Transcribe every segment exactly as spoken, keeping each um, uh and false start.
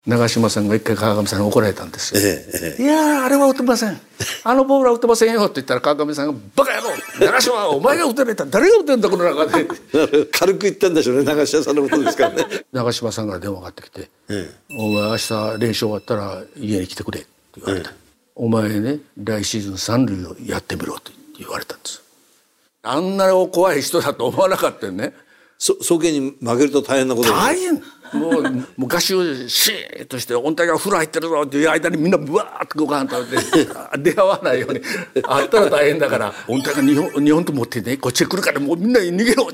長嶋さんが一回川上さんに怒られたんですよ、 ええええ、 いやーあれは打てませんあのボールは打てませんよって言ったら川上さんがバカ野郎長嶋お前が打てないったら誰が打てんだこの中で軽く言ったんでしょうね、長嶋さんのことですからね長嶋さんから電話がかかってきて、 ええ、 お前明日練習終わったら家に来てくれって言われた、ええ、お前ね来シーズン三塁をやってみろって言われたんです。あんな怖い人だと思わなかったよね。 そ早慶に負けると大変なことです。 大変もうもう合衆シーッとして音体が風呂入ってるぞっていう間にみんなブワーッとご飯食べて出会わないようにあったら大変だから音体が日本日本と持ってねこっちへ来るからもうみんな逃げろ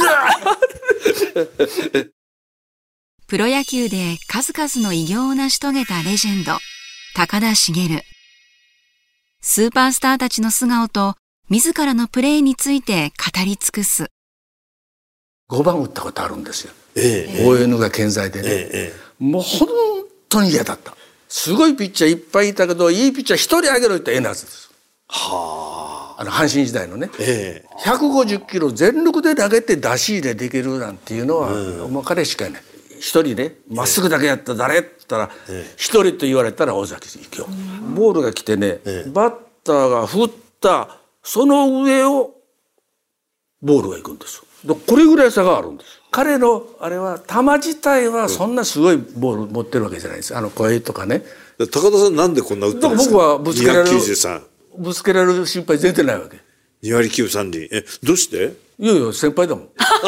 プロ野球で数々の偉業を成し遂げたレジェンド高田茂。スーパースターたちの素顔と自らのプレーについて語り尽くす。 ごばん打ったことあるんですよ、 ええ、 オーエヌ が健在でね、ええ、もう本当に嫌だった。すごいピッチャーいっぱいいたけどいいピッチャー一人あげろってええなずです。はあ、あの阪神時代のね、ええ、ひゃくごじゅっキロ全力で投げて出し入れできるなんていうのは、うん、もう彼しかいない。一人ねまっすぐだけやったら誰って言ったら一、ええ、人と言われたら尾崎幸雄、うん、ボールが来てね、ええ、バッターが振ったその上をボールが行くんですよ。これぐらい差があるんです。彼のあれは球自体はそんなすごいボール持ってるわけじゃないです。あの声とかね。 高田さんなんでこんな打ってるんですか。 僕はぶつけられるにひゃくきゅうじゅうさんぶつけられる心配全然ないわけ。 にわりきゅうさんりんえどうして。 いやいや先輩だもん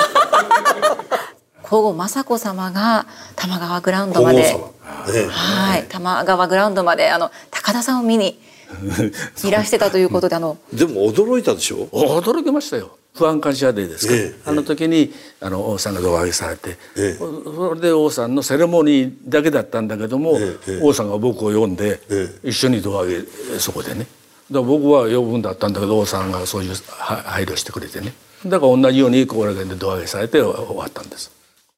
皇后雅子さまが玉川グラウンドまで、はい、玉川グラウンドまであの高田さんを見にいらしてたということであのでも驚いたでしょ。 驚きましたよ。不安感謝デーですから、ええ、あの時にあの王さんが胴上げされて、ええ、それで王さんのセレモニーだけだったんだけども、ええ、王さんが僕を呼んで、ええ、一緒に胴上げそこでね。だから僕は呼ぶんだったんだけど王さんがそういう配慮してくれてね。だから同じようにこれで胴上げされて終わったんです。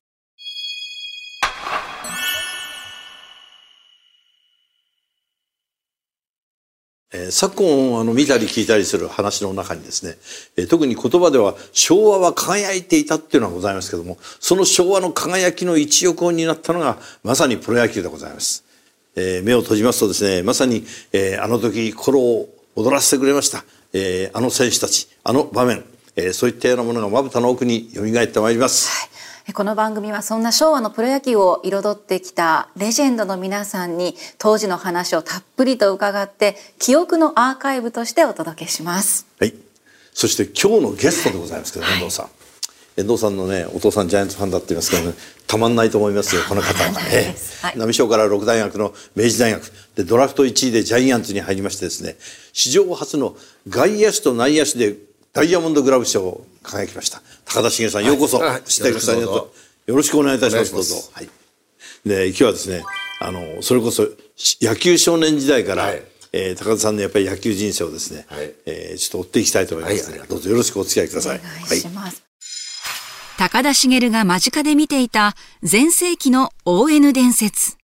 えー、昨今あの見たり聞いたりする話の中にですね、えー、特に言葉では昭和は輝いていたっていうのはございますけども、その昭和の輝きの一翼を担ったのがまさにプロ野球でございます。えー、目を閉じますとですね、まさに、えー、あの時心を躍らせてくれました、えー、あの選手たちあの場面、えー、そういったようなものがまぶたの奥によみがえってまいります。 はい、この番組はそんな昭和のプロ野球を彩ってきたレジェンドの皆さんに当時の話をたっぷりと伺って記憶のアーカイブとしてお届けします。 はい、そして今日のゲストでございますけど、はい、遠藤さん遠藤さんのねお父さんジャイアンツファンだって言いますけどね、たまんないと思いますよこの方はね。浪商からろく大学の明治大学でドラフトいちいでジャイアンツに入りましてですね、史上初の外野手と内野手でダイヤモンドグラブ賞を輝きました高田茂さん、ようこそ、はい、知ってください。よろしくお願いいたします。どうぞ。はい、で今日はですねあのそれこそ野球少年時代から、はい、えー、高田さんのやっぱり野球人生をですね、はい、えー、ちょっと追っていきたいと思いますので、はい、どうぞよろしくお付き合いください。お願いします。 はい、高田茂が間近で見ていた全盛期の オーエヌ 伝説。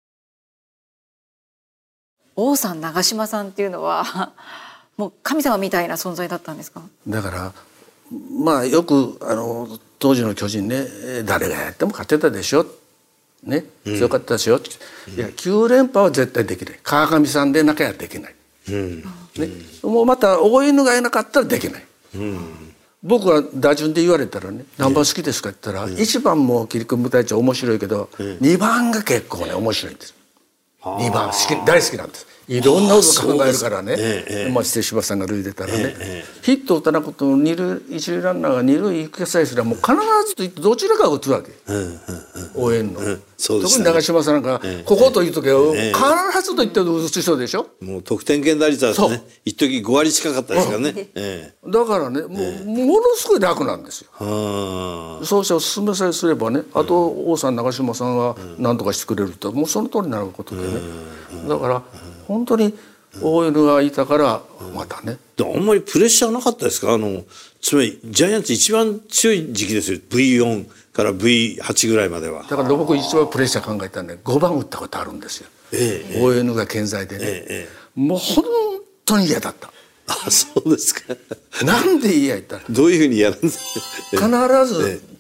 王さん長嶋さんっていうのはもう神様みたいな存在だったんですか。 だからまあよくあの当時の巨人ね誰がやっても勝てたでしょ、ね、強かったでしょ、うん、いやきゅう連覇は絶対できない。川上さんでなきゃできない、うんね、もうまた オーエヌ がいなかったらできない、うん、僕は打順で言われたらね何番好きですかって言ったら、うん、いちばんも切り込む隊長面白いけど、うん、にばんが結構ね面白いんです。にばん好き大好きなんです。いろんなこと考えるからね、ええ、まあして柴さんが塁出たらね、ええ、ヒット打たなくと二塁一塁ランナーが二塁行くさえすればもう必ずと言ってどちらかが打つわけ、うんうんうん、応援の、うん、そうですね、特に長嶋さんなんか、ええ、ここという時は必ずと言って打つ人でしょ。 もう得点圏打率はね一時ごわり近かったですからね、ええ、だからねもう、ええ、ものすごい楽なんですよ。そうしてお勧めさえすればね、あと王さん長嶋さんは何とかしてくれると、もうその通りになることでね、だから本当に オーエヌ がいたからまたね、 うん、あんまりプレッシャーなかったですか。あのつまりジャイアンツ一番強い時期ですよ。 ブイよん から ブイはち ぐらいまでは。 だから僕一番プレッシャー考えたらねごばん打ったことあるんですよ、ええ、オーエヌ が健在でね、ええ、もう本当に嫌だった。 あ、そうですか。 なんで嫌やったらどういうふうにやるんですか。 必ず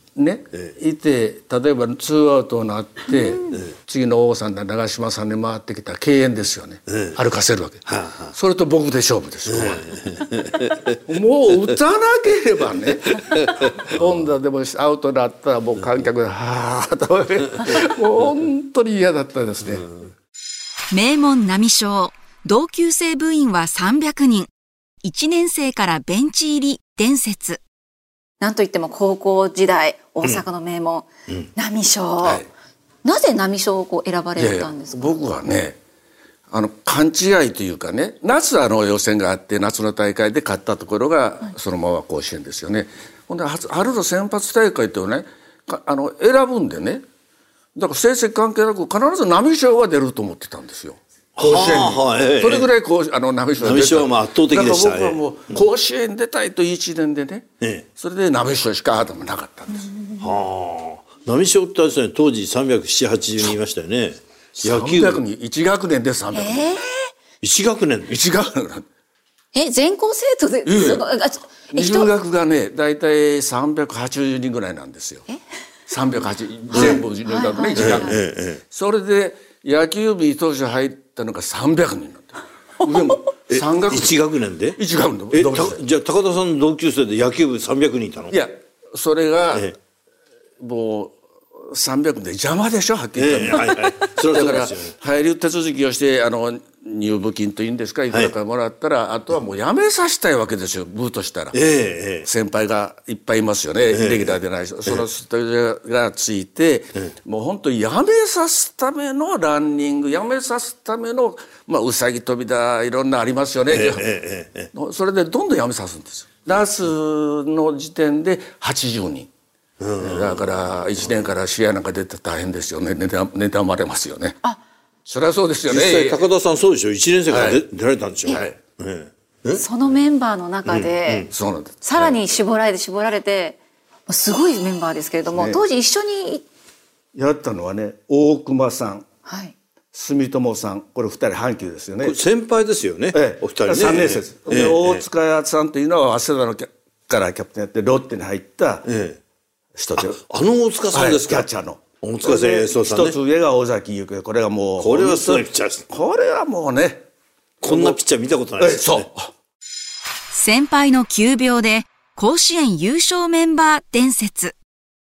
ね、ええ、いて例えばツーアウトになって、うん、次の王さんで長嶋さんに回ってきた敬遠ですよね、ええ、歩かせるわけ、はあはあ、それと僕で勝負ですよ、ええ、もう打たなければね今度はでもアウトだったらもう観客ではあともう本当に嫌だったですね、うん、 名門浪商同級生部員はさんびゃくにん、いちねん生からベンチ入り伝説。 なんといっても高校時代大阪の名門、うん、浪商、はい、なぜ浪商をこう選ばれたんですか？ いやいや僕はねあの勘違いというかね、夏あの予選があって夏の大会で勝ったところがそのまま甲子園ですよね、はい、ほんで春の選抜大会っていうのねあの選ぶんでね、だから成績関係なく必ず浪商が出ると思ってたんですよ甲子園に、はあええ、それぐらいこうあの浪商が出た。 浪商は圧倒的でした。 だから僕はもう甲子園出たいという一年でね、ええ、それで浪商しか頭なかったんです。 はあ、浪商ってですね当時さんびゃくななじゅう、はちじゅうにんいましたよね。 野球さんびゃくにんいち学年でさんびゃくにん、えー、 いち学年いち学年え全校生徒で、 ええ、入学がねだいたいさんびゃくはちじゅうにんぐらいなんですよ。さんびゃくはちじゅう全部入学ねいち学年、ええ、それで野球部に当初入ったのがさんびゃくにんなんだよ。でもさん学年いち学年でいち学年えじゃあ高田さんの同級生で野球部さんびゃくにんいたの？ いやそれが、ええ、もうさんびゃくで邪魔でしょはっきり言ったら、ええはいはい、そだから入り手続きをしてあの入部金というんですかいくらかもらったら、はい、あとはもう辞めさせたいわけですよ部としたら、ええ、先輩がいっぱいいますよね、ええ、レギュラーでない人、ええ、その人がついて、ええ、もう本当に辞めさすためのランニング辞めさすための、まあ、うさぎ跳びだいろんなありますよね、ええええ、それでどんどん辞めさすんですよ。夏の時点ではちじゅうにん、うん、だからいちねんから試合なんか出て大変ですよね。妬まれますよね。あそりゃそうですよね。 実際高田さんそうでしょ。いちねん生から出、はい、出られたんでしょ、はいえそのメンバーの中で、うんうん、さらに絞られて絞られてすごいメンバーですけれども、ね、当時一緒にやったのはね大熊さん、はい、住友さんこれふたり阪急ですよね。 先輩ですよね、ええ、お二人ねさんねん生です、ええ、で大塚さんというのは早稲田のキャからキャプテンやってロッテに入った人で、ええ、 あ, あの大塚さんですか、 はい、キャッチャーの大塚先生さんね。 一つ上が尾崎優子、これがもうこれはすごいピッチャーです。 これはもうねこんなピッチャー見たことないですね。 そう先輩の急病で甲子園優勝メンバー伝説。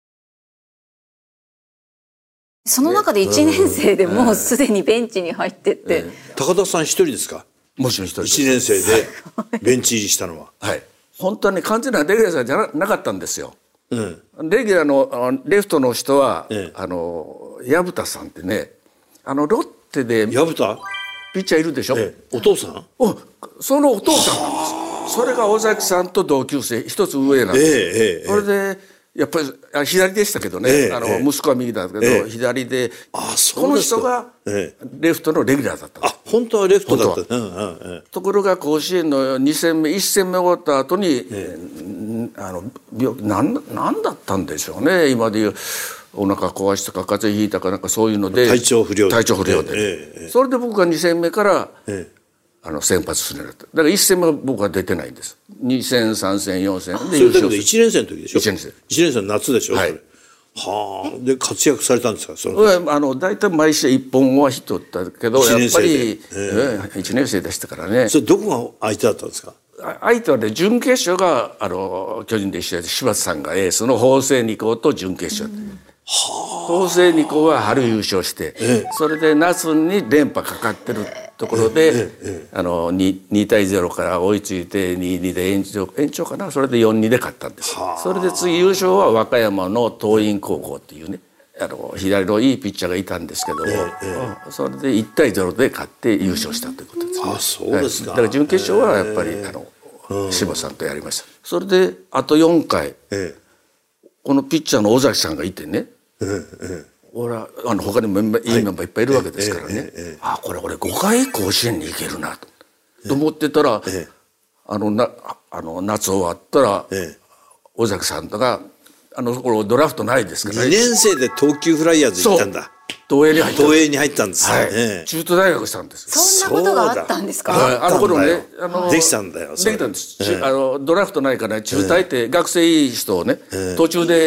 その中でいちねん生でもうすでにベンチに入ってって、えーえー、高田さん一人ですか？ もちろん一人です。 いちねん生でベンチ入りしたのははい本当に完全なレギュラーじゃなかったんですよ、うん、レギュラーのレフトの人は、ええ、あの薮田さんってねあのロッテで薮田ピッチャーいるでしょ、ええ、お父さんおそのお父さんなんです。それが尾崎さんと同級生一つ上なんです、ええええ、それでやっぱり左でしたけどね、ええ、あの息子は右だけど、ええ、左であこの人がレフトのレギュラーだったんです。 あ本当はレフトだった、うんうんうん、 ところが甲子園のに戦目いち戦目終わった後に、ええ、あの病なんなんだったんでしょうね今でいうお腹壊したか風邪ひいたかなんかそういうので体調不良で体調不良で、ええ、それで僕がに戦目から、ええ、あの先発するようになった。だからいち戦目は僕は出てないんです。に戦さん戦よん戦で優勝する。それだけどいちねん生の時でしょ。 いちねん生いちねん生の夏でしょ、はい、はあで活躍されたんですか？そのあの大体毎試合いっぽんはヒットだったけどやっぱりいちねん生でしたからね。 それどこが相手だったんですか？ 相手はね準決勝があの巨人で一緒で柴田さんがエースの法政二高と準決勝、うん法政二高は春優勝して、ええ、それで夏に連覇かかってるところで、えええ、あの 2, に対ゼロから追いついて にたいに で延長延長かなそれでよんたいにで勝ったんです。それで次優勝は和歌山の桐蔭高校っていうねあの左のいいピッチャーがいたんですけども、ええ、それでいち対ゼロで勝って優勝したということですね。 あそうですか、 はい、だから準決勝はやっぱり、ええ、あの柴さんとやりました。それであとよんかい、ええ、このピッチャーの尾崎さんがいてねええ、俺はあの他にもメンバー、はい、いいメンバーいっぱいいるわけですからね、ええええ、あこれ俺ごかい甲子園に行けるなと、ええ、と思ってたら、ええ、あのなあの夏終わったら、ええ、尾崎さんとかあの頃ドラフトないですから、 ね、にねん生で東急フライヤーズ行ったんだ。 東映に入った東映に入ったんです、はいええ、中途大学したんです。 そんなことがあったんですか？ はい、あの頃ねあのできたんだよ。 できたんです、ええ、あのドラフトないから中退って、ええ、学生いい人をね、ええ、途中で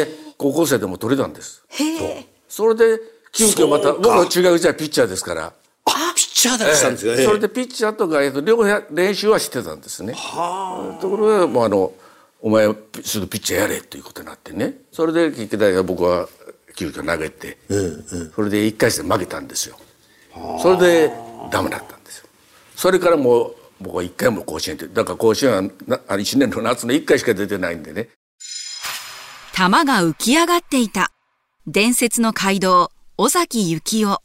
高校生でも取れたんです。 へえ。 それで急遽また僕は中学時代ピッチャーですから。 あ、ピッチャーだったんですか、 ええ、それでピッチャーと外野と両方練習はしてたんですね。はあ。ところがもうあのお前すぐピッチャーやれということになってね。それで結局僕は急遽投げて、うんうん、それでいっかい戦負けたんですよ。それでダメだったんですよ。それからもう僕はいっかいも甲子園ってだから甲子園はいちねんの夏のいっかいしか出てないんでね。 球が浮き上がっていた伝説の怪童尾崎幸夫。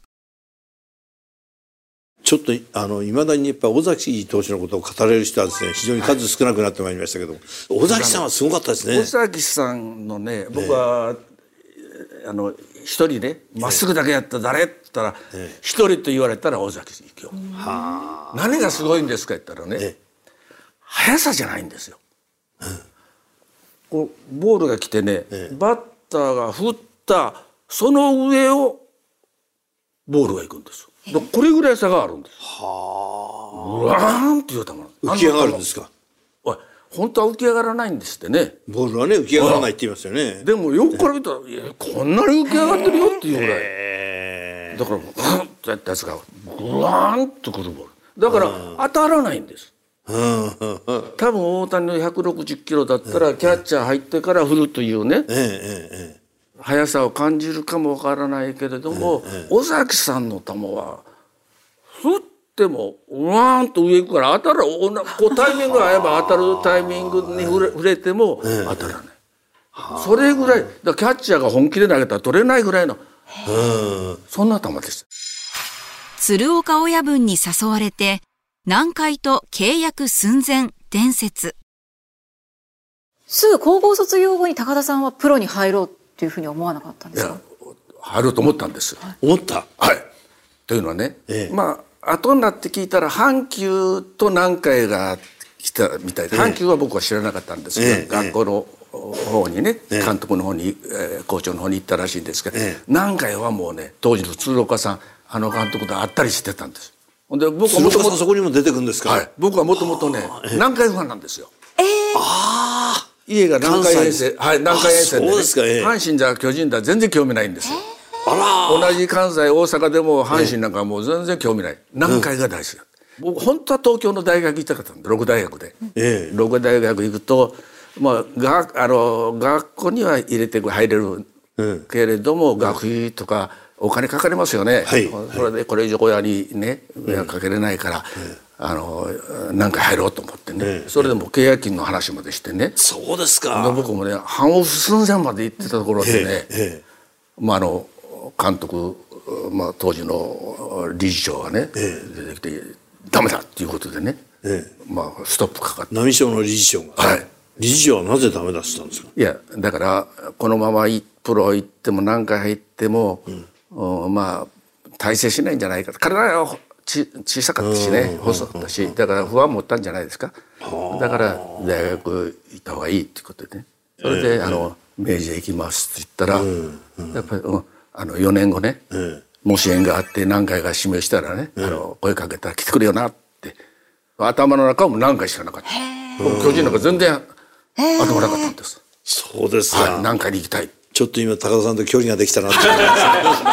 ちょっとあの未だにやっぱ尾崎投手のことを語れる人はですね非常に数少なくなってまいりましたけど、はい、尾崎さんはすごかったですね。 尾崎さんのね僕は、えー、あの一人ねまっすぐだけやったら誰って言ったら一、えー、人と言われたら尾崎幸夫。はあ。何がすごいんですか言ったらね、えー、速さじゃないんですよ。うん、こうボールが来てね、えー、バッターが振ったその上をボールが行くんですよ。これぐらい差があるんです。はあ。うわーんっていう球。 浮き上がるんですか。 おい、本当は浮き上がらないんですってね。 ボールはね浮き上がらないって言いますよね。 でも横から見たら、いやこんなに浮き上がってるよっていうぐらい。だからグーンとやったやつがグワーンとくるボール。だから当たらないんです。多分大谷のひゃくろくじゅっキロだったらキャッチャー入ってから振るというね。速さを感じるかもわからないけれども、ええ、尾崎さんの球は振ってもうわーんと上行くから当たるこうタイミングが合えば当たるタイミングに触れ、触れても当たらない、ええ、それぐらいだキャッチャーが本気で投げたら取れないぐらいのそんな球でした。 鶴岡親分に誘われて南海と契約寸前伝説。 すぐ高校卒業後に高田さんはプロに入ろうっていうふうに思わなかったんですか。いや入ろうと思ったんです、 はい、思ったはいというのはね、ええ、まあ後になって聞いたら阪急と南海が来たみたいで、ええ、阪急は僕は知らなかったんですけど、ええ、学校の方にね、ええ、監督の方に、えー、校長の方に行ったらしいんですけど、ええ、南海はもうね当時の鶴岡さんあの監督と会ったりしてたんです。 で僕はもともとそこにも出てくるんですか。 はい、僕はもともとね、ええ、南海ファンなんですよ。 えー、 ああ家が南海遠征、はい、南海遠征で、ね、 そうですか、ええ、 阪神だ巨人だ全然興味ないんですよ。あら同じ関西大阪でも阪神なんかもう全然興味ない、ええ、南海が大好きだ、うん、僕本当は東京の大学行きたかったんで六大学で、ええ、六大学行くと、まあ、があの学校には入れて入れる、うん、けれども、うん、学費とかお金かかりますよね、はい、それでこれ以上親にね迷惑かけれないから、うん、あの何回入ろうと思ってね、ええ、それでも契約金の話までしてね。 そうですか。 僕もね半オフ寸前まで行ってたところでね、ええ、まああの監督、まあ、当時の理事長がね、ええ、出てきてダメだっていうことでね、ええ、まあストップかかって波省の理事長が、はい、理事長はなぜダメだって言ったんですか。 いやだからこのままプロ行っても何回入っても、うん、まあ大成しないんじゃないかと。体がち小さかったしね細かったしだから不安持ったんじゃないですか。だから大学行った方がいいっていうことでねそれで、えー、あの明治へ行きますって言ったら、うんうん、やっぱり、うん、あのよねんごね、えー、もし縁があって何回か指名したらね、えー、あの声かけたら来てくれよなって頭の中も何回しかなかった。巨人なんか全然頭なかったんです。 そうですか、 はい、何回に行きたい。 ちょっと今高田さんと距離ができたなって思います、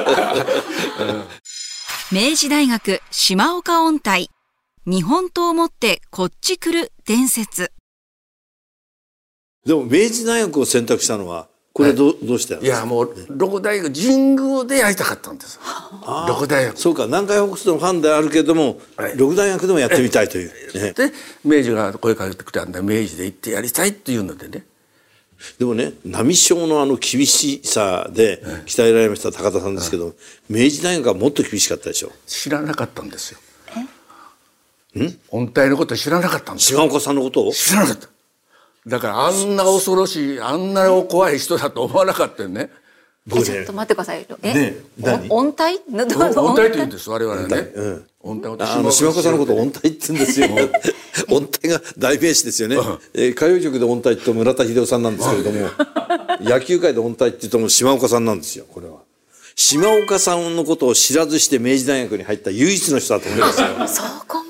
明治大学島岡音体日本刀を持ってこっち来る伝説。 でも明治大学を選択したのはこれ ど,、はい、どうしてなんですか。 いやもう六大学神宮でやりたかったんです。六大学そうか南海北斗のファンであるけども、はい、六大学でもやってみたいという、 ね、で明治が声かけてくれたんで明治で行ってやりたいっていうのでね。 でもね波省のあの厳しさで鍛えられました高田さんですけど、はい、明治大学はもっと厳しかったでしょ。 知らなかったんですよ。ん音体のこと知らなかったんですよ。 島岡さんのことを知らなかった。だからあんな恐ろしいあんな怖い人だと思わなかったよね。 えちょっと待ってください。え、 ね、 音体？ 音体って言うんです我々ね。 音体。あの島岡さんのこと音体って言うんですよ。音体が代名詞ですよね。えー、歌謡曲で音体って村田秀夫さんなんですけれども、野球界で音体って言うともう島岡さんなんですよ。これは島岡さんのことを知らずして明治大学に入った唯一の人だと思いますよ。 そこま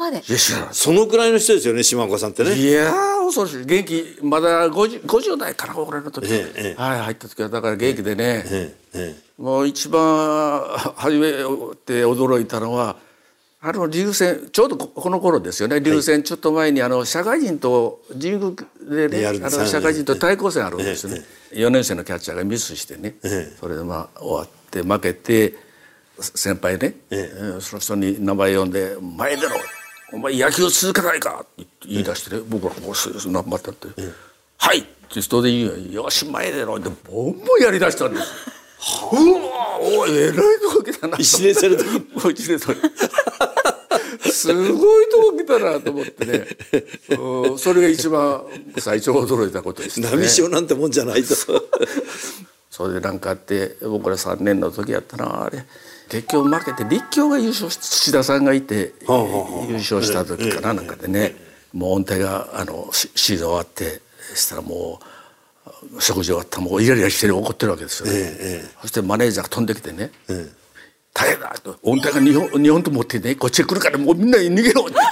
まで。 いや知らない。 そのくらいの人ですよね、島岡さんってね。 いやー恐ろしい。元気まだ ごじゅう, ごじゅう代から俺の時、 ええはい入った時はだから元気でね、 えええもう一番初めて驚いたのはあの流戦ちょうどこの頃ですよね。流戦ちょっと前にあの社会人と神宮でねあの社会人と対抗戦あるんですよね。よねん生のキャッチャーがミスしてね、それでまあ終わって負けて先輩ね、その人に名前呼んで「前出ろお前野球続けないか」って言い出してね、僕はこう頑張ったって「はい」って人で言うよ「よし前出ろ」ってボンボンやりだしたんです。うわおいえらいとこ来たな。 一年生の時もう一年生すごいとこ来たなと思ってね、うん、それが一番最初驚いたことでしたね。 波潮なんてもんじゃないとそれでなんかあって僕らさんねんの時やったなあれ結局負けて立教が優勝して土田さんがいて優勝した時かななんかでね、もう音程があのシーズン終わってしたらもう食事終わったらもうイライラして怒ってるわけですよね、ええ、そしてマネージャーが飛んできてね、ええ、大変だと音程が日本日本と持ってねこっちへ来るからもうみんな逃げろだ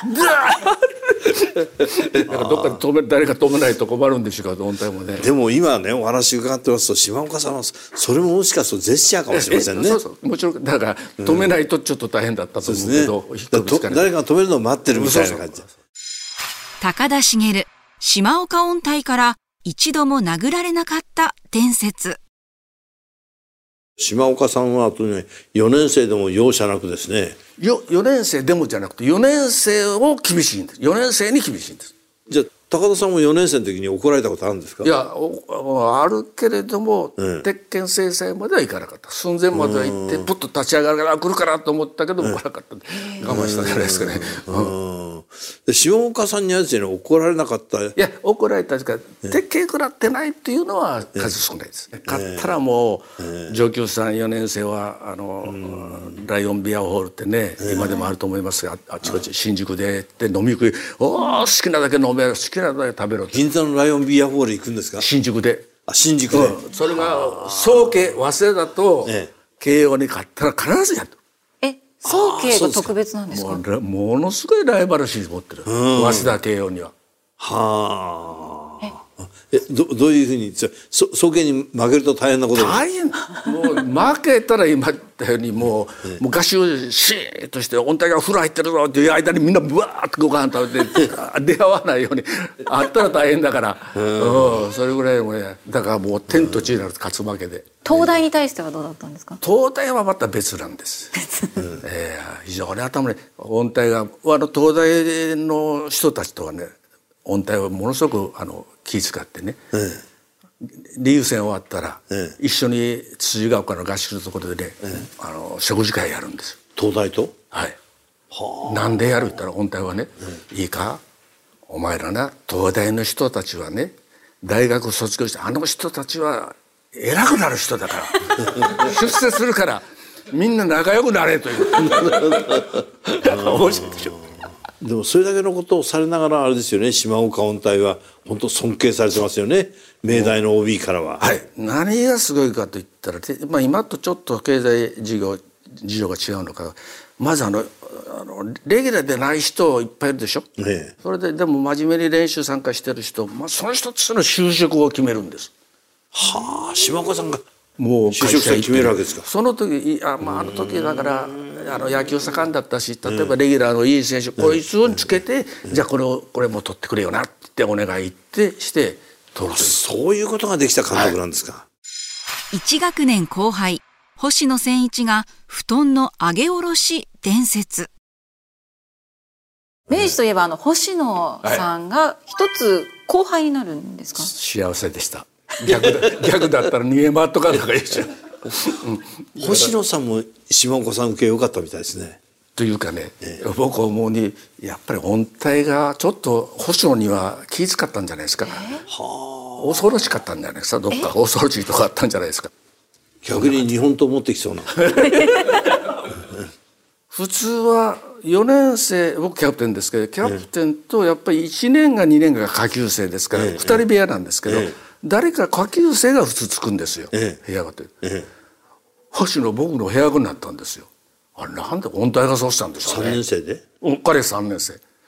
からどっかで止め誰か止めないと困るんでしょうか音程もね。 でも今ねお話伺ってますと島岡さんはそれももしかするとジェスチャーかもしれませんね。 そうそうもちろんだから止めないとちょっと大変だったと思うけど、うんね、誰かが止めるのを待ってるみたいな感じ。 高田茂島岡音体から一度も殴られなかった伝説。 島岡さんはとによねん生でも容赦なくですね。 よよねん生でもじゃなくてよねん生を厳しいんです。よねん生に厳しいんです。 じゃあ高田さんもよねん生の時に怒られたことあるんですか？ いやあるけれども、うん、鉄拳制裁まではいかなかった。寸前までは行ってプッと立ち上がるから来るかなと思ったけども来なかった。我慢したじゃないですかね。うんで島岡さんにやつに怒られなかった。いや怒られたですから鉄拳食らってないっていうのは数少ないですね。勝ったらもう上級さんよねん生はあのライオンビアホールってね今でもあると思いますがあちこち新宿でって飲み食いお好きなだけ飲め好きなだけ食べろ。 銀座のライオンビアホール行くんですか？ 新宿で。 あ新宿で、 うん、それが早慶早稲田と慶応に勝ったら必ずやる。 え早慶が特別なんですか？ もうものすごいライバル心持ってる早稲田慶応には。 はあ。えどどういうふうにそ早慶に負けると大変なこと大変もう負けたら今言ったようにもう、もう合衆シーッとして音程が風呂入ってるぞっていう間にみんなブワーッとご飯食べて出会わないようにあったら大変だから、うん、それぐらいもねだからもう天と地になる勝つ負けで。 東大に対してはどうだったんですか？ 東大はまた別なんです。えー、非常に頭に音程があの東大の人たちとはね音程はものすごくあの気遣ってね、ええ、リーグ戦終わったら、ええ、一緒に辻ヶ丘の合宿のところでね、ええ、あの食事会やるんです。 東大と？ はい。はあ、なんでやるって言ったら音程はね、ええ、いいかお前らな東大の人たちはね大学卒業してあの人たちは偉くなる人だから出世するからみんな仲良くなれという面白いでしょ。 でもそれだけのことをされながらあれですよね島岡音体は本当尊敬されてますよね明大の オービー からは。 はい、何がすごいかといったら、まあ、今とちょっと経済事業事情が違うのかまずあのあのレギュラーでない人いっぱいいるでしょ、ね、それででも真面目に練習参加してる人、まあ、その人たちの就職を決めるんです。 はあ島岡さんがもう就職者決めるわけですか？ その時あ、まあ、あの時だからあの野球盛んだったし例えばレギュラーのいい選手こいつをつけてじゃあこれをこれも取ってくれよなってお願いってして取るというそういうことができた監督なんですか？はい、いち学年後輩星野千一が布団の上げ下ろし伝説。 明治といえばあの星野さんが一つ後輩になるんですか？ 幸せでした。逆だ逆だったら逃げ回っとかなんかいいじゃん、 うん、星野さんも島岡さん受け良かったみたいですね。 というかね、えー、僕思うにやっぱり音体がちょっと星野には気遣ったんじゃないですか、えー、恐ろしかったんじゃないですかどっか恐ろしいとこあったんじゃないですか。 逆に日本刀持ってきそうな普通はよねん生僕キャプテンですけどキャプテンとやっぱりいちねんがにねんが下級生ですから、えー、ふたり部屋なんですけど、えー誰か下級生が普通つくんですよ、ええ、部屋がって、ええ、星野僕の部屋になったんですよ。あれなんで音体がそうしたんでしょうね。 さんねん生で彼さんねん生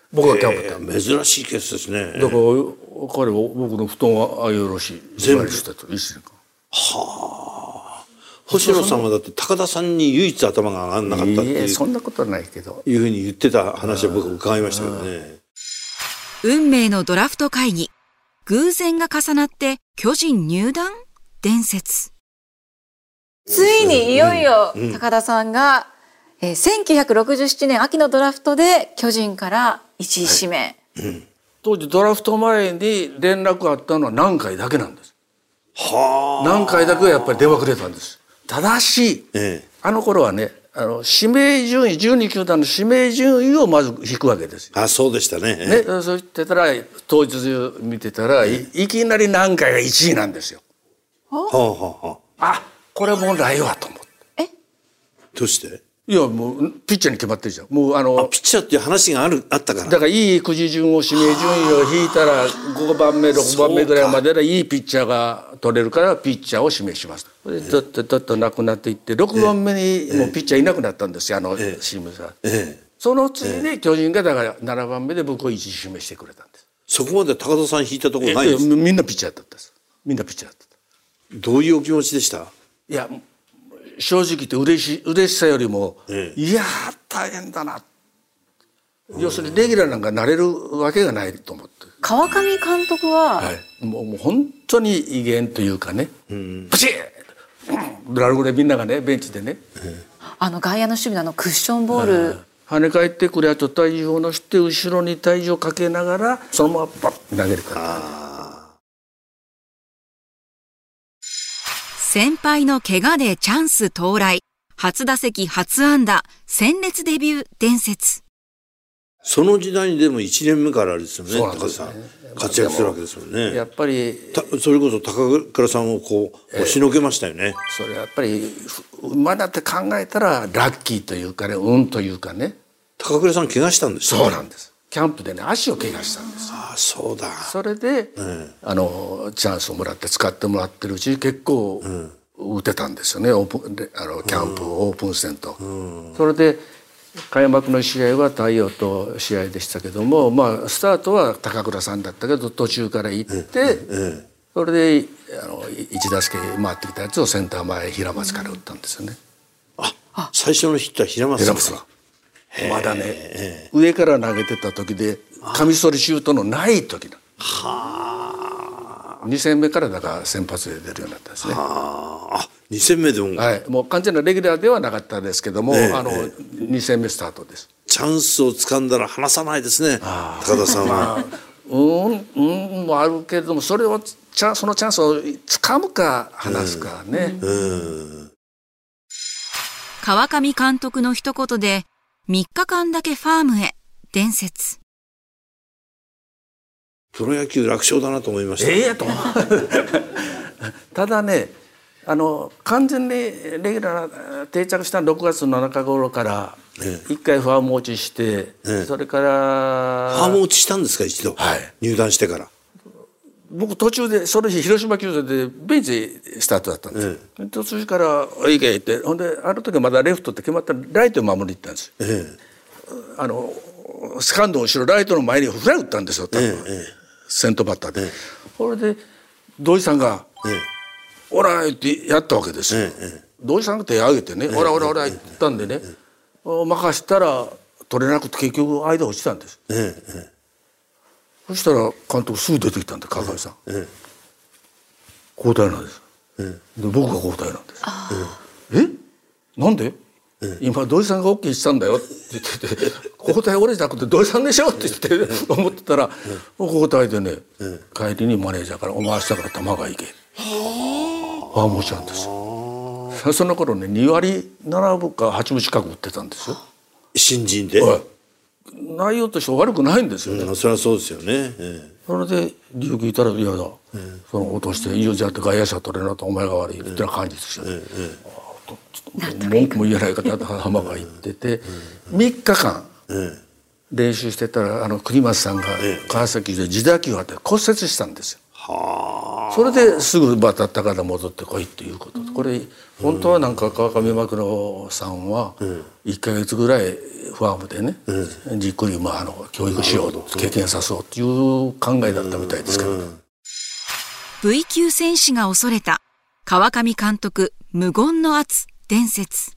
僕がキャンプやった。 珍しいケースですね。 だから彼は僕の布団はあげよろしい全部したといちねんかん。 はあ。星野さんはだって高田さんに唯一頭が上がんなかったっていう、 いいそんなことはないけど、 いうふうに言ってた話を僕伺いましたけどね。 運命のドラフト会議。偶然が重なって巨人入団？伝説。 ついにいよいよ高田さんが、えー、せんきゅうひゃくろくじゅうななねん秋のドラフトで巨人からいちい指名、 はいうん、当時ドラフト前に連絡があったのは何回だけなんです。はあ。何回だけはやっぱり電話くれたんです。ただし、ええ、あの頃はね、あの指名順位じゅうにきゅうだんの指名順位をまず引くわけですよ。 あ、そうでしたね。 ね、そう言ってたら当日見てたら、ええ、い, いきなり何回がいちいなんですよ。はあはあはあ。あ、これもうないわと思って。 え？ どうして？ いやもうピッチャーに決まってるじゃん。もうあのあピッチャーっていう話があるあったから。 だからいいくじ順を指名順位を引いたらごばんめろくばんめぐらいまででいいピッチャーが取れるからピッチャーを指名します。でだってだってなくなっていってろくばんめにもうピッチャーいなくなったんですよ、あのチームが。ええ、その次に巨人がだからななばんめで僕をいちい指名してくれたんです。 そこまで高田さん引いたところないです。 みんなピッチャーだったんです。みんなピッチャーだった。 どういうお気持ちでした？ いや正直言って嬉し嬉しさよりも、ええ、いや大変だな、うん、要するにレギュラーなんかなれるわけがないと思って。 川上監督は、 はい、もうもう本当に威厳というかね、うん、プチッ、うん、ドラルゴでみんながねベンチでね、うん、あの外野の守備のあのクッションボール、うん、 跳ね返ってくるやつと体重を乗せて後ろに体重をかけながらそのままバッと投げるから。 先輩の怪我でチャンス到来。初打席初安打、鮮烈デビュー伝説。 その時代にでもいちねんめからあれですよね、高田さん活躍するわけですもんね。 やっぱりそれこそ高倉さんをこう押しのけましたよね。 それやっぱり馬だって考えたらラッキーというかね、運というかね。 高倉さん怪我したんですよ。 そうなんです。キャンプでね足を怪我したんです。 ああそうだ。 それで、うん、あのチャンスをもらって使ってもらってるうち結構、うん、打てたんですよね、オープンであのキャンプ、うん、オープン戦と、うん、それで開幕の試合は太陽と試合でしたけども、まあスタートは高倉さんだったけど途中から行って、うん、それであのいち打席回ってきたやつをセンター前平松から打ったんですよね。 あ、最初のヒットは平松さん。 平松さんまだね上から投げてた時でカミソリシュートのない時だ。はあ。に戦目からだから先発で出るようになったんですね。 はあ。に戦目でも。 はい。もう完全なレギュラーではなかったですけども、えー、あの、えー、に戦目スタートです。 チャンスを掴んだら離さないですね。高田さんは。まあ、 うんうんもあるけれどもそれをチャそのチャンスを掴むか離すかね。うんうん、 川上監督の一言で。みっかかんだけファームへ伝説。 プロ野球楽勝だなと思いました。 ええやとただねあの完全にレギュラー定着したろくがつの中頃から一回ファーム落ちして、ええ、それからファーム落ちしたんですか一度、はい、入団してから。 僕途中でその日広島球場でベンチスタートだったんです、ええ、途中から「いけ」ってほんであの時はまだレフトって決まったらライトを守りに行ったんですよ、ええ、あのセカンドの後ろライトの前にフライ打ったんですよ多分、ええ、先頭バッターで、ええ、それで土井さんが「ええ、オラ!」ってやったわけですよ、ええ、土井さんが手を挙げてね「オラオラオラ!」って言ったんでね、ええ、任したら取れなくて結局間落ちたんです、ええそしたら監督すぐ出てきたんで川上さん、ええ、交代なんです、ええ、で僕が交代なんです。ええなんで、ええ、今土井さんが OK したんだよって言ってて交代俺じゃなくて土井さんでしょって言って思ってたら、ええ、交代でね、ええ、帰りにマネージャーから「お前明日から玉がいけ」ああもちろんです。その頃ねにわりななぶかはちぶ近く打ってたんですよ新人で。 内容として悪くないんですよね、 うん、それはそうですよね、ええ、 それで龍騎いたら嫌だ、ええ、その落として「いいよじゃあって外野手取れなとお前が悪い」ってな感じですよね、ええええ、文句も言えない方と浜が言ってて、ええ、みっかかん、ええ、練習してたらあの国松さんが川崎で自打球を当て骨折したんですよ、はあ、それですぐバタッタから戻ってこいっていうことでこれ本当はなんか川上牧野さんはいっかげつぐらいフファームでね、うん、じっくりまああの教育しようと経験させようという考えだったみたいですけど、うんうん、 V 級戦士が恐れた川上監督無言の圧伝説。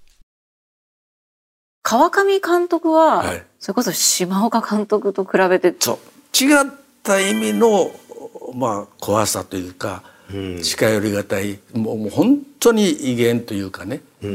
川上監督は、はい、それこそ島岡監督と比べてそう違った意味の、まあ、怖さというか、うん、近寄りがたいもう、もう本当に威厳というかね、うん、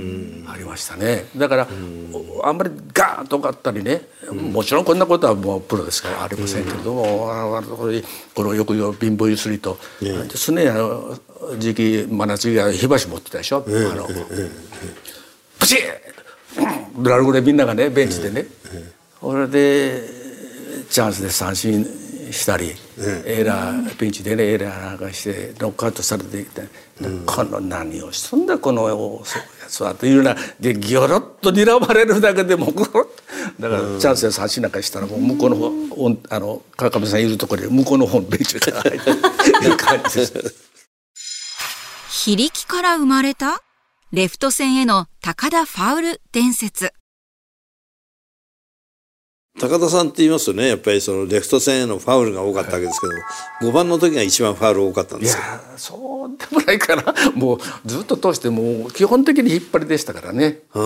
ありましたね。だから、うん、あんまりガーンとかったりね、うん、もちろんこんなことはもうプロですからありませんけれども、うん、このよく言う貧乏ゆすりと、うん、常にあの時期真夏が火箸持ってたでしょ、うん、あの、うん、プチッドラルゴでみんながねベンチでね、それでチャンスで三振したり、エラーピンチでねエラーなんかしてノックアウトされていて、この何をしとんだこのやつはというようなでギョロッと睨まれるだけでもだからチャンスで三振なんかしたらもう向こうの方あの川上さんいるところで向こうの方のベンチから入っていう感じです。 非力から生まれたレフト線への高田ファウル伝説。 高田さんって言いますとね、やっぱりそのレフト線へのファウルが多かったわけですけど、はい、ごばんの時が一番ファウル多かったんですよ。 いやそうでもないかな。もうずっと通してもう基本的に引っ張りでしたからね。うん、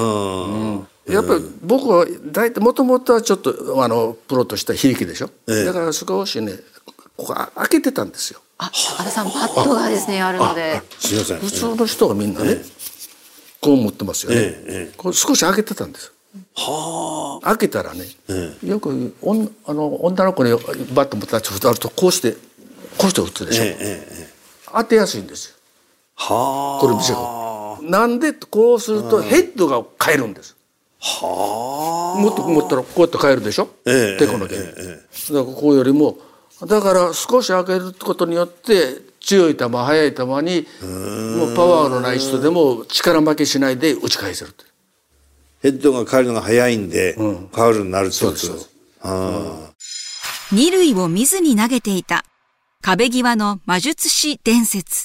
やっぱり僕は大体もともとはちょっとあのプロとしては非力でしょ、ええ、だから少しねここ開けてたんですよ。 あ、高田さんパッドがですね あ, あるので、 すいません、 普通の人がみんなね、ええ、こう持ってますよね、ええ、これ少し開けてたんですよ。はあ、開けたらね、ええ、よくおんあの女の子にバット持ったらちょっとあるとこうしてこうして打つでしょ、ええええ、当てやすいんですよ。はあ、これ見せろなんでこうするとヘッドが変えるんです。はあ、もっと持ったらこうやって変えるでしょ、ええ、てこのけ、ええ、だからこうよりもだから少し開けることによって強い球速い球にもうパワーのない人でも力負けしないで打ち返せる。 ヘッドが変えるのが早いんで、うん、ファウルになるってことです。 二塁を見ずに投げていた壁際の魔術師伝説。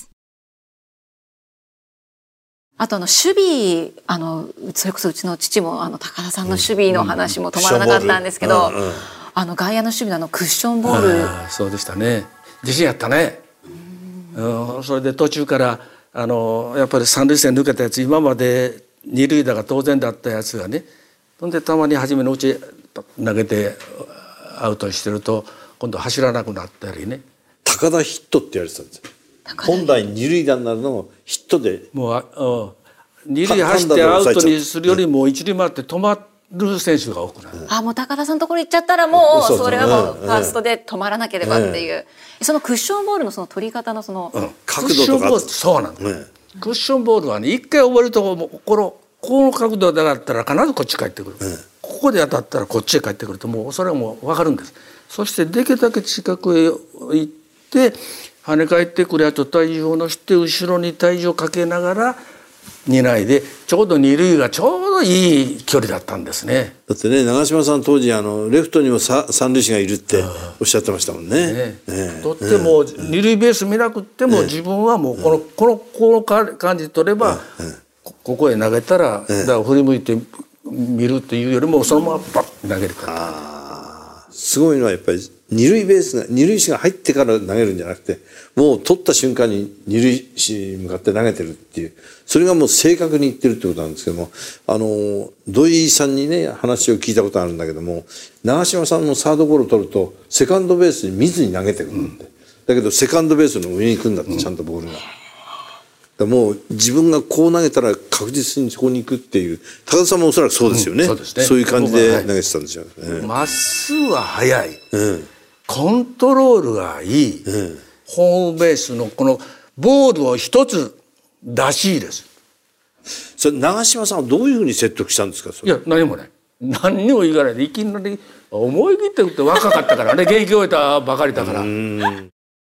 あとあの守備あのそれこそうちの父もあの高田さんの守備の話も止まらなかったんですけど、うんうん、あの外野の守備のあのクッションボール、 あそうでしたね。自信あったね。うん、それで途中からあのやっぱり三塁線抜けたやつ今まで二塁打が当然だったやつがね、そんでたまに初めのうち投げてアウトしてると今度走らなくなったりね。 高田ヒットって言われてたんですよ。本来二塁打になるのをヒットでもうあ、うん、二塁走ってアウトにするよりも一塁回って止まる選手が多くなる、うん、 あもう高田さんのところ行っちゃったらもうそれはもうファーストで止まらなければっていう、うん、そのクッションボールのその取り方のその、うん、 角度とかそうなの、うん、クッションボールはね一回覚えるとこのこの角度だったら必ずこっち帰ってくる、うん、ここで当たったらこっちへ帰ってくるともうそれはもう分かるんです。そしてできるだけ近くへ行って跳ね返ってくるやつと体重を乗せて後ろに体重をかけながら担いでちょうど二塁がちょうどいい距離だったんですね。 だってね長嶋さん当時あのレフトにもさ三塁手がいるっておっしゃってましたもんね。ねねとっても、ね、二塁ベース見なくっても、ね、自分はもうこの、ね、このこの感じ取れば、ね、ここへ投げたら、ね、だから振り向いて見るっていうよりもそのままパッと投げるから。 あすごいのはやっぱり二塁ベースが二塁手が入ってから投げるんじゃなくてもう取った瞬間に二塁手に向かって投げてるっていうそれがもう正確にいってるってことなんですけどもあの土井さんにね話を聞いたことあるんだけども長嶋さんのサードゴロを取るとセカンドベースに見ずに投げてるんだって、うん、だけどセカンドベースの上に行くんだってちゃんとボールが。だもう自分がこう投げたら確実にそこに行くっていう高田さんもおそらくそうですよね、うん、そうですね。そういう感じで投げてたんですよね。 まっすぐは速い、うん、コントロールがいい、うん、ホームベースのこのボールを一つ出しいです。 それ長嶋さんはどういうふうに説得したんですか。それいや何もない何にも言わないでいきなり思い切って打って若かったからね現役を終えたばかりだから。うん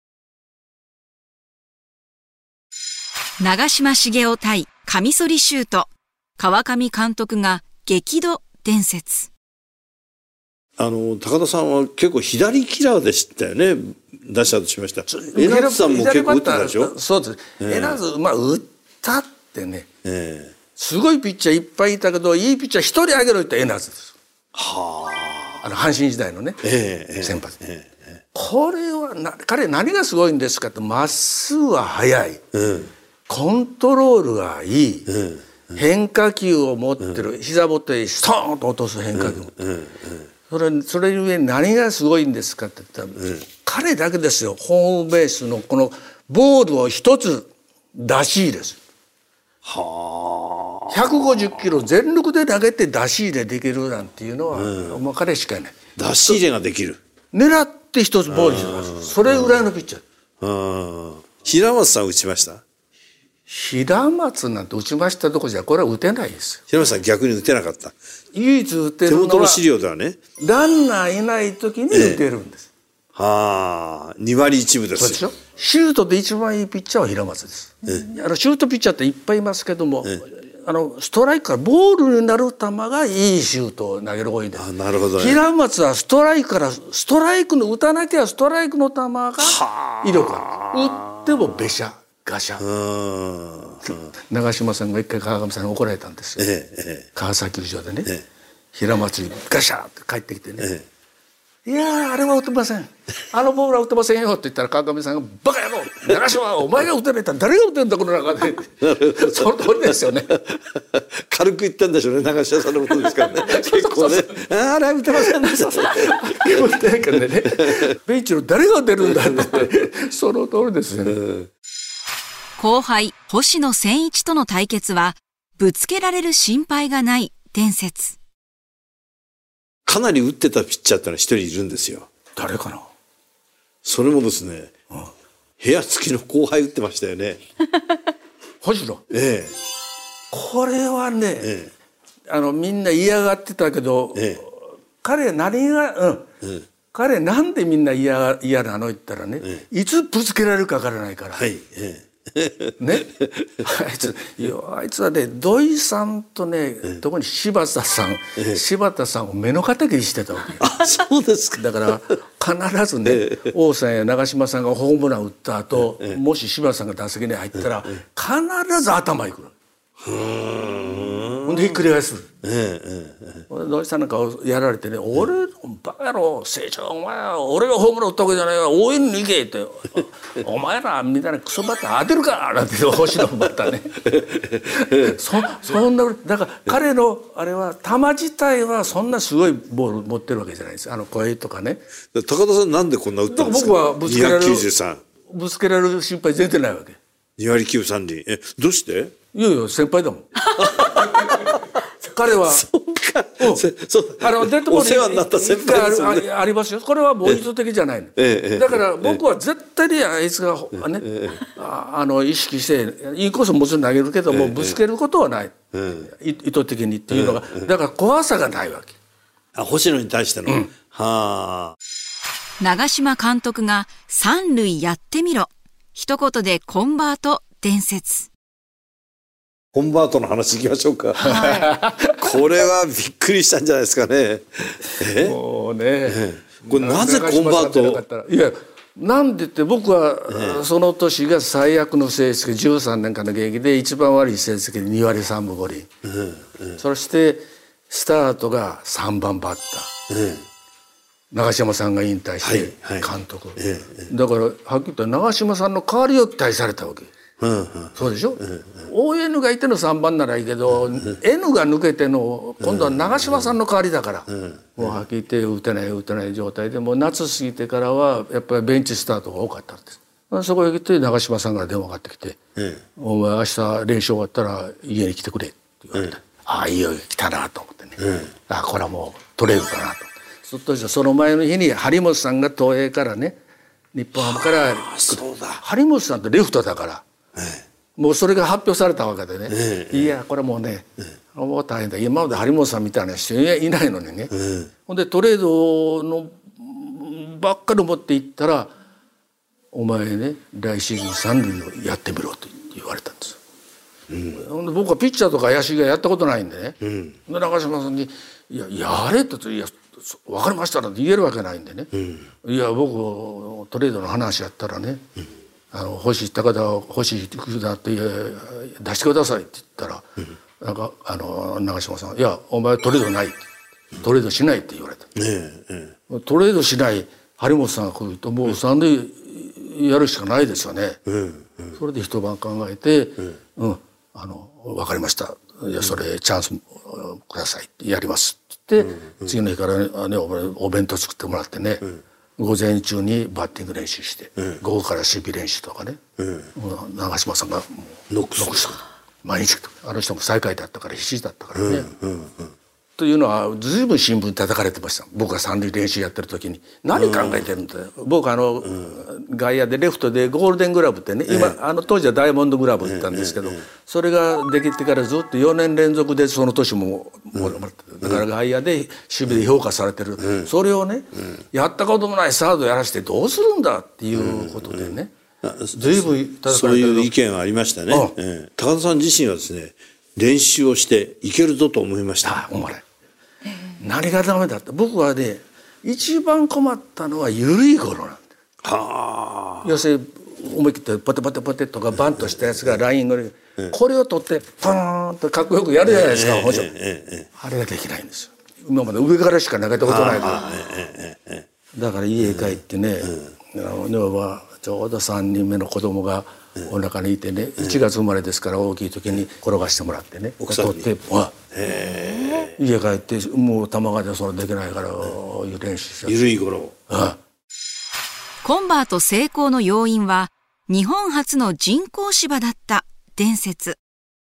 長嶋茂雄対カミソリシュート川上監督が激怒伝説。 あの高田さんは結構左キラーでしたよね。打者としました。江夏さんも結構打ってたでしょ。 そうです。えー、江夏まあ打ったってね、えー、すごいピッチャーいっぱいいたけどいいピッチャー一人あげろって江夏です。 はあの阪神時代のね、 ええ先発、 ええこれはな彼何がすごいんですかって、まっすぐは速い、 うんコントロールがいい、 うん変化球を持ってる、膝元へストーンと落とす変化球、 うんうんそれそれゆえに何がすごいんですかって言ったら、彼だけですよ、ホームベースのこのボールを一つ出し入れです。 はひゃくごじゅっキロ全力で投げて出し入れできるなんていうのは、もう彼しかいない。 あ出し入れができる。 狙って一つボールにします。それぐらいのピッチャー。 うん平松さん打ちました？ 平松なんて打ちましたどころじゃこれは打てないですよ。 平松さん逆に打てなかった。 唯一打て手るのは元の資料ではね。 ランナーいない時に打てるんです。 はあに割いちぶですよ。 そうでしょ。シュートで一番いいピッチャーは平松です。あのシュートピッチャーっていっぱいいますけども、あのストライクからボールになる球がいいシュートを投げる多いんです。 あなるほどね。 平松はストライクからストライクの打たなきゃストライクの球が威力ある。打ってもべしゃガシャ。長嶋さんが一回川上さんに怒られたんですよ。 ええ川崎球場でね、 ええ平松にガシャって帰ってきてね。 えいやーあれは打てません、あのボールは打てませんよって言ったら川上さんがバカ野郎長嶋お前が打てないったら誰が打てんだこの中でその通りですよね。 軽く言ったんでしょうね長嶋さんのことですからね。結構ねあれは打てませんでした。 打てないからねベンチの誰が出るんだってその通りですよね、うん、 後輩星野千一との対決はぶつけられる心配がない伝説。 かなり打ってたピッチャーってのは一人いるんですよ。 誰かな。 それもですね、うん、部屋付きの後輩打ってましたよね。 星野。 ええ。 これはね、 ええ、 あのみんな嫌がってたけど、ええ、彼何が、うんええ、彼なんでみんな嫌嫌なの言ったらね、ええ、いつぶつけられるかわからないから。 はい。ええね、あいついやあいつはね土井さんとね、特に柴田さん、ええ、柴田さんを目の敵にしてたわけよ。 あそうですか。 だから必ずね、ええ、王さんや長嶋さんがホームラン打った後、ええ、もし柴田さんが打席に入ったら、ええ、必ず頭いくる。ほんでひっくり返す。ええええ、土井さんなんかやられてね「俺バカ野郎成長お前は俺がホームラン打ったわけじゃないから応援に行け」って「お前らみたいなクソバッター当てるか」なんて星野バッターねそ, そんなだから彼のあれは球自体はそんなすごいボール持ってるわけじゃないです。あの声とかね。 高田さんなんでこんな打ったんですか。 僕はぶつけられるにひゃくきゅうじゅうさんぶつけられる心配全然ないわけ。 に割きゅうさん厘。えどうして。 いやいや先輩だもん彼はそうか、うん、そうあのデッドボールお世話になった先輩ですよね。 あ, ありますよ。これはもう意図的じゃないの、ええ、だから僕は絶対にあいつが、ねええ、あ, あの意識してインコースももちろん投げるけども、ええ、ぶつけることはない、ええ、意図的にっていうのが、ええ、だから怖さがないわけ。 あ星野に対しての、うん、はあ。 長嶋監督が三塁やってみろ一言でコンバート伝説。 コンバートの話いきましょうか、 はい、 これはびっくりしたんじゃないですかね。 えもうね、えこれなぜコンバート。 いやなんでって僕は、えその年が最悪の成績じゅうさんねんかんの現役で一番悪い成績でに割さんぶご厘、ええ、そしてスタートがさんばんバッター、ええ、長嶋さんが引退して監督、はいはいええ、だからはっきり言ったら長嶋さんの代わりを期待されたわけ。うんうん、そうでしょ、うんうん、オーエヌ がいてのさんばんならいいけど、うん、N が抜けての今度は長嶋さんの代わりだから、うんうん、もうはっきり言って打てない打てない状態でもう夏過ぎてからはやっぱりベンチスタートが多かったんです。そこへ来て長嶋さんから電話がかかってきて「うん、お前明日練習終わったら家に来てくれ」って言われて、うん、ああいよいよ来たなと思ってね、うん、あこれはもうトレードだなと。そっとその前の日に張本さんが東映からね日本ハムから張本さんってレフトだから。ええ、もうそれが発表されたわけでね、ええ、いやこれもうね、ええ、もう大変だ今まで張本さんみたいな人いないのにね、ええ、ほんでトレードのばっかり持っていったらお前ね来シーズン三塁をやってみろと言われたんですよ、うん、ほんで僕はピッチャーとか野手がやったことないんでね、うん、で長嶋さんに「いややれ」って言って「いや分かりました」なんて言えるわけないんでね、うん、いや僕トレードの話やったらね、うんあの欲しい高田を欲しい福田って出してくださいって言ったら、うん、なんかあの長嶋さん「いやお前トレードない」って、 トレードしないって言われた、 ねええ、 トレードしない張本さんが来るともう三塁やるしかないですよね、うんうん、それで一晩考えて、うんうん、あの分かりました、いやそれチャンスくださいやりますって言って、うんうん、次の日から、ね、お弁当作ってもらってね、うん、午前中にバッティング練習して、うん、午後から守備練習とかね、うん、長嶋さんがもうノックス毎日あの人も最下位だったから必死だったからね、うんうんうん、というのはずいぶん新聞に叩かれてました。僕が三塁練習やってる時に何考えてるんだよ、うん、僕あの、うん、外野でレフトでゴールデングラブってね、今、えー、あの当時はダイヤモンドグラブって言ったんですけど、えーえー、それができてからずっとよねん連続でその年ももらって、うん、だから外野で守備で評価されてる、うん、それをね、うん、やったこともないサードやらしてどうするんだっていうことでね、うんうん、随分そういう意見はありましたね、うん、えー、高田さん自身はですね練習をしていけるぞと思いました。 あ、お前何がダメだって、僕はね一番困ったのは緩いゴロなんだ。はあ。要するに思い切ってポテポテポテとかバンとしたやつがラインの、うん、これを取ってパーンとかっこよくやるじゃないですか、えー、補助、えーえー、あれができないんですよ。今まで上からしか投げたことないから、えーえー、だから家へ帰ってね、うん、あの女はちょうどさんにんめの子供がお腹にいてね、いちがつ生まれですから大きい時に転がしてもらってね、 奥さんに取って、へー、家帰ってもう球がでそれできないから、うん、練習して緩いゴロ、うん、 コンバート成功の要因は日本初の人工芝だった伝説。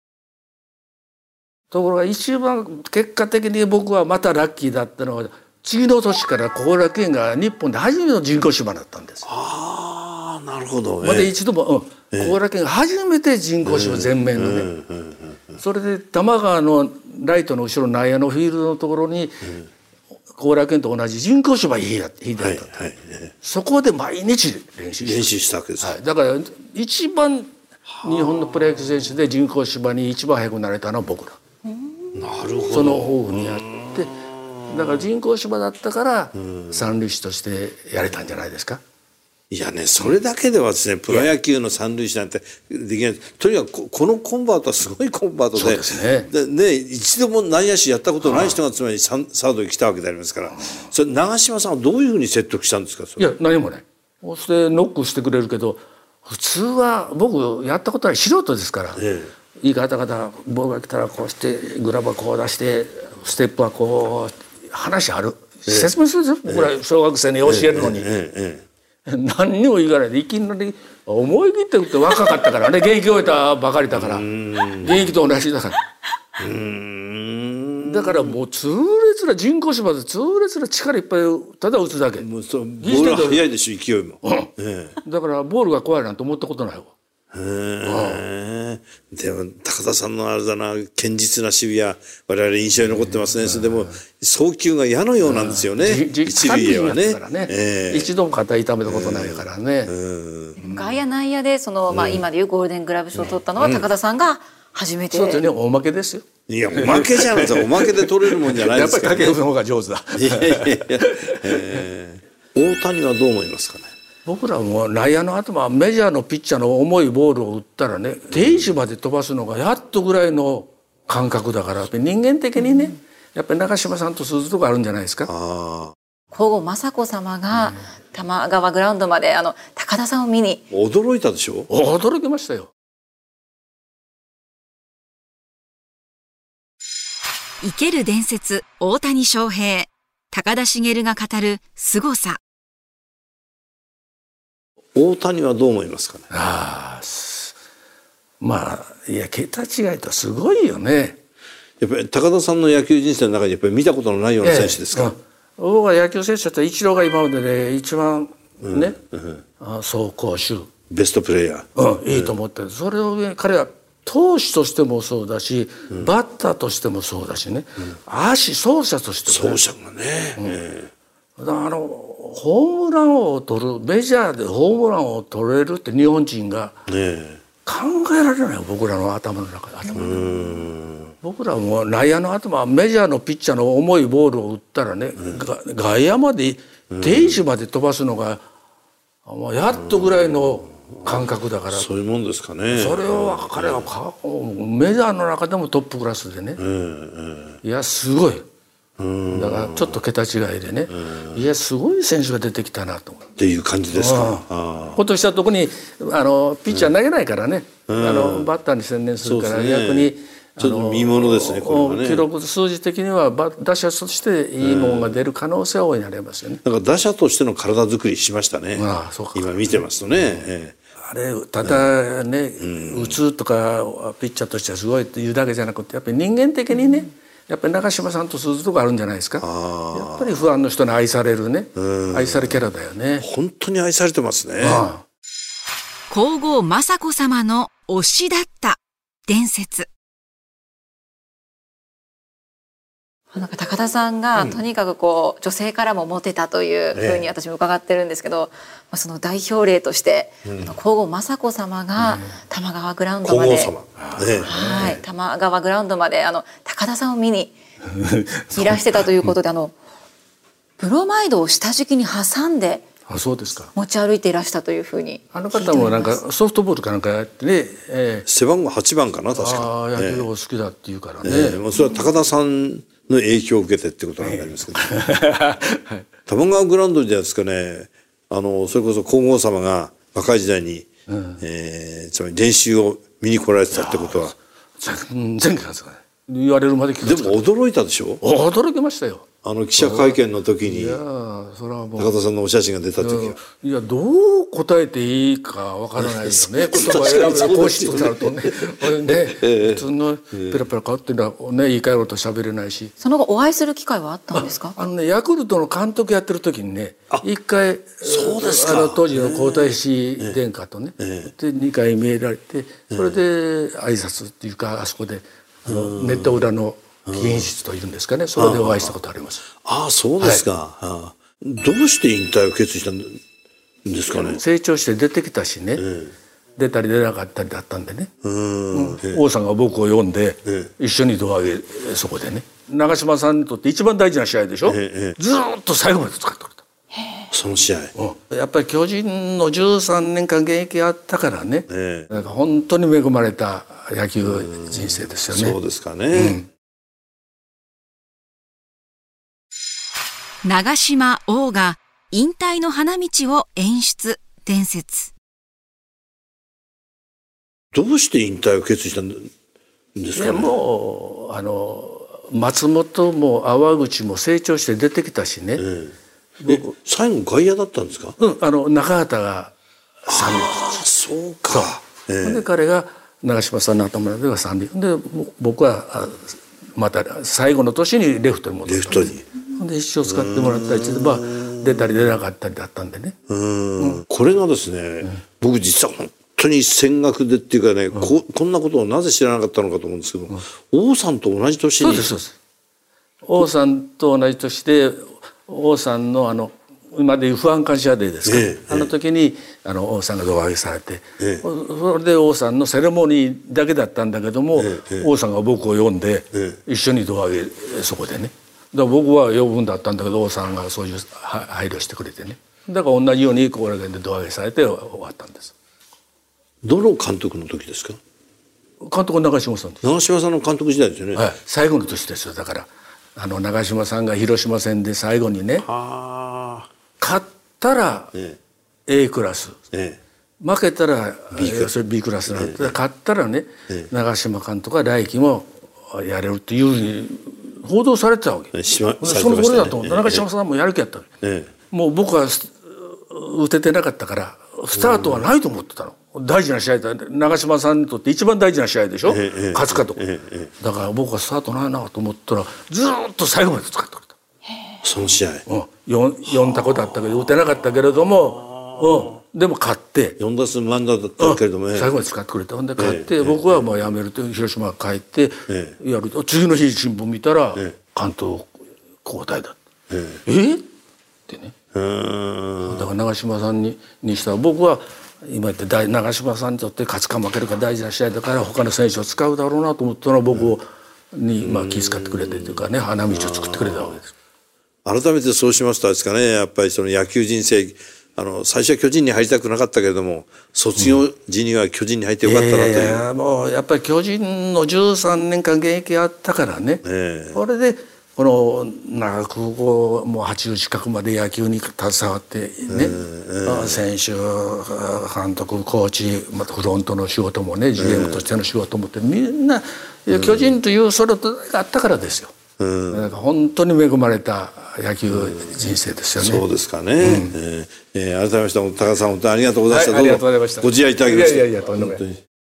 ところが一番結果的に僕はまたラッキーだったのは次の年から後楽園が日本で初めての人工芝だったんです。 ああ、なるほど、 まだ一度も、うん、後楽園が初めて人工芝全面のね、うんうんうん、それで多摩川のライトの後ろ内野のフィールドのところに、後楽園と同じ人工芝引いてあった、はいはい、そこで毎日練習した練習したわけです、はい、 だから一番日本のプロ野球選手で人工芝に一番早くなれたのは僕ら。 なるほど。 その方にやって、だから人工芝だったから三塁手としてやれたんじゃないですか。 いやね、それだけではですね、プロ野球の三塁手なんてできない。とにかくこのコンバートはすごいコンバートで、そうですね。でね、一度も内野手やったことない人がつまりサードに来たわけでありますから、それ長嶋さんはどういうふうに説得したんですか。それいや何もない。そしてノックしてくれるけど、普通は僕やったことない素人ですから。ええ、いい方々ボールが来たらこうしてグラブはこう出してステップはこう話ある、ええ、説明するんですよ、僕ら小学生に教えるのに、ええええ、何にも言わないでいきなり思い切って打って若かったからね現役終えたばかりだから現役と同じだからうーんだからもう痛烈な人工芝で痛烈な力いっぱいただ打つだけ。 もうそうボールは速いでしょ勢いも、うん、ええ、だからボールが怖いなんて思ったことないわ。 へえ、でも高田さんのあれだな、堅実な守備は我々印象に残ってますね。それでも送球が矢のようなんですよね、一塁へはね。 えー、一度も肩痛めたことないからね。 外野内野でその、まあ、今でいうゴールデングラブ賞を取ったのは高田さんが初めて、 うん、そうですね、おまけですよ。 いやおまけじゃないですか。おまけで取れるもんじゃないですか、ね、 やっぱり掛布の方が上手だ。いやいやいや、 えー、大谷はどう思いますかね。 僕らも内野の頭メジャーのピッチャーの重いボールを打ったらね定位置まで飛ばすのがやっとぐらいの感覚だから、人間的にねやっぱり長嶋さんとするとこあるんじゃないですか。 あ皇后雅子さまが多摩川グラウンドまであの高田さんを見に驚いたでしょ。 驚きましたよ。 生ける伝説大谷翔平、高田茂が語る凄さ。 大谷はどう思いますかね。 ああ、まあいや桁違いとすごいよね。 やっぱり高田さんの野球人生の中にやっぱり見たことのないような選手ですか。ええ、 僕は野球選手だったらイチローが今までで一番ね、うんうん、走攻守ベストプレーヤー、うん、いいと思ってる。それを彼は投手としてもそうだし、うん、バッターとしてもそうだしね、うん、足走者としても、ね、走者がね、うん、えー、だからあのホームラン王を取るメジャーでホームラン王を取れるって日本人が考えられないよ、僕らの頭の中で。頭の中でうん僕らも内野の頭メジャーのピッチャーの重いボールを打ったらね、うん、外野まで定位置まで飛ばすのが、うん、やっとぐらいの感覚だから、 そういうもんですかね。 それを彼はメジャーの中でもトップクラスでね、うんうん、いやすごい。 だからちょっと桁違いでね、いやすごい選手が出てきたなと思ってっていう感じですか。あ今年は特にあのピッチャー投げないからね、あのバッターに専念するから、 そうですね、 逆にちょっと見ものですね、これはね。 記録数字的には打者としていいものが出る可能性は大いにありますよね。 だから打者としての体作りしましたね。 ああそうか。 今見てますとね、ええあれただね、打つとかピッチャーとしてはすごいっていうだけじゃなくて、やっぱり人間的にね、やっぱり長嶋さんとするとこあるんじゃないですか。やっぱりファンの人に愛されるね、愛されキャラだよね。 本当に愛されてますね。 ああ皇后雅子さまの推しだった伝説。 なんか高田さんがとにかくこう女性からもモテたというふうに私も伺ってるんですけど、まあその代表例として皇后雅子さまが玉川グラウンドまで、 皇后様、ね、 はい、玉川グラウンドまであの高田さんを見にいらしてたということで、あのブロマイドを下敷きに挟んであそうですか。 持ち歩いていらしたというふうにあの方もなんかソフトボールかなんかやってね、えー、 背番号はちばんかな確か。 ああ野球が好きだっていうからね、 えー、もうそれは高田さんの影響を受けてってことなんでありますけど、はい、玉川グラウンドじゃないですかね、あのそれこそ皇后様が若い時代に、うんえー、つまり練習を見に来られてたってことは全然ですかね、言われるまで聞かでも驚いたでしょ。 驚きましたよ。 あの記者会見の時にいやそれはもう高田さんのお写真が出た時は、 いやどう答えていいかわからないよね。言葉選ぶ講師となるとね、ね普通のペラペラ変わってるのはね言い換えろと喋れないし。 その後お会いする機会はあったんですか。 あのねヤクルトの監督やってる時にね一回そうですか、 あの当時の皇太子殿下とね、でにかい見えられて、それで挨拶っていうかあそこであのネット裏の議員室というんですかね、それでお会いしたことあります。 ああそうですか、はい、どうして引退を決意したんですかね。 成長して出てきたしね、ええ、出たり出なかったりだったんでね、うん、ええ、王さんが僕を呼んで、ええ、一緒に胴上げそこでね、長嶋さんにとって一番大事な試合でしょ、ええ、ずっと最後まで使ってくれたその試合、 うん、やっぱり巨人のじゅうさんねんかん現役あったからね、ええ、なんか本当に恵まれた野球人生ですよね。 そうですかね、うん長嶋王が引退の花道を演出伝説。 どうして引退を決意したんですかね。 もうあの松本も粟口も成長して出てきたしね、ええ、僕最後外野だったんですか。 うん、あの中畑が三塁。 ああそうか。 そう、ええ、で彼が長嶋さんの頭では三塁で、僕はまた最後の年にレフトに戻った。 レフトにで一生使ってもらったりして、まあ、出たり出なかったりだったんでね。 うん、うん、これがですね、うん、僕実は本当に戦学でっていうかね、うん、こ, こんなことをなぜ知らなかったのかと思うんですけど、うん、王さんと同じ年に。 そうですそうです。王さんと同じ年で王さんのあの今でいう不安感謝デーですか、ええ、あの時にあの王さんが胴上げされて、ええ、それで王さんのセレモニーだけだったんだけども、ええ、王さんが僕を呼んで、ええ、一緒に胴上げそこでね。だから僕は呼ぶんだったんだけど王さんがそういう配慮してくれてね、だから同じようにこれで胴上げされて終わったんです。 どの監督の時ですか。 監督は長嶋さんです。 長嶋さんの監督時代ですよね、 はい、最後の年ですよ。だからあの長嶋さんが広島戦で最後にね、勝ったら A クラス、ええ、負けたら B クラス、B クラスなんで、ええ、勝ったらね、ええ、長嶋監督は来季もやれるっていうふうに報道されてたわけ。その頃だと思う。長嶋さんもやる気やったわけ、ええ、もう僕は打ててなかったからスタートはないと思ってたの。大事な試合だ。長嶋さんにとって一番大事な試合でしょ、ええ、勝つかと、ええ、だから僕はスタートないなと思ったらずっと最後まで使ってくれた。 その試合、 うん、よん, よんタコだったけど打てなかったけれども、うん、でも勝ってよん打数満打だったけれども、 うん、最後まで使ってくれた。ほんで勝って、ええ、僕はもう辞めると広島帰って、ええ、やると次の日新聞見たら、ええ、関東交代だ、ええ、えってね。だから長嶋さん に, にしたら僕は今言って大長嶋さんにとって勝つか負けるか大事な試合だから他の選手を使うだろうなと思ったら僕をに、まあ、気遣ってくれてというかね、花道を作ってくれたわけです。 改めてそうしますとですかね、やっぱりその野球人生、あの最初は巨人に入りたくなかったけれども卒業時には巨人に入ってよかったなという、うん、いやいやもうやっぱり巨人のじゅうさんねんかん現役あったからね、えー、これでこの長くこうもうはちじゅう近くまで野球に携わってね、選手監督コーチまたフロントの仕事もね ジーエム としての仕事もってみんな巨人というそれがあったからですよ。だから本当に恵まれた野球人生ですよね。 そうですかね。うん、えーえー、改めまして高田さん本当にありがとうございました。 はい、ありがとうございました。 ご自愛いただきまして。 いやいやいやとんでもない。